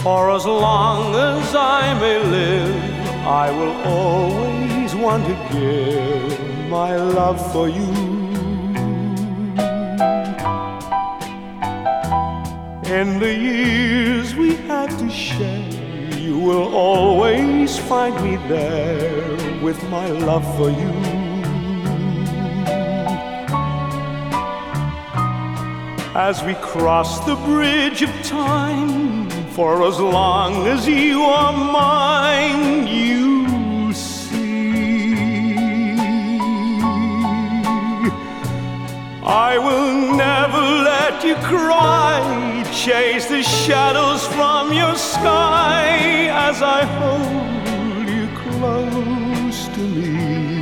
For as long as I may live, I will always want to give my love for you. In the years we had to share, you will always find me there with my love for you. As we cross the bridge of time, for as long as you are mine, you see, I will never let you cry. Chase the shadows from your sky as I hold you close to me.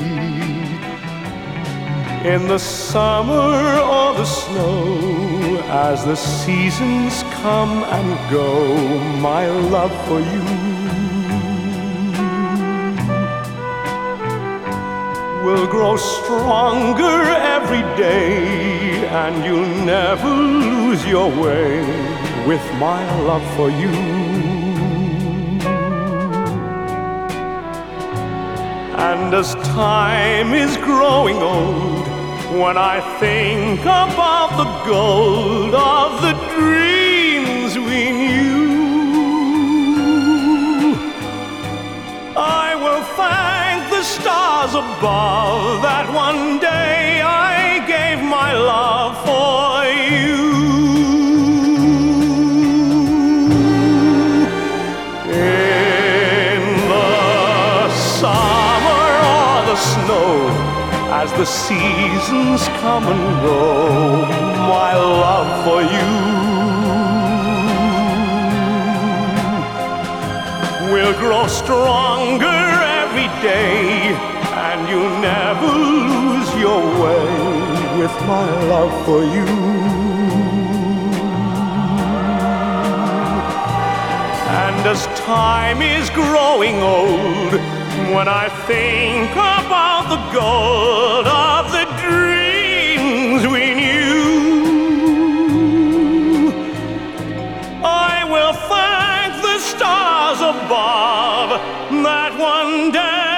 In the summer or the snow, as the seasons come and go, my love for you will grow stronger every day, and you'll never lose your way with my love for you. And as time is growing old, when I think about the gold of the dreams we knew, I will thank the stars above that one day I gave my love for you. In the summer or the snow, as the seasons come and go, my love for you will grow stronger every day, and you'll never lose your way with my love for you. And as time is growing old, when I think about the gold of the dreams we knew, I will thank the stars above that one day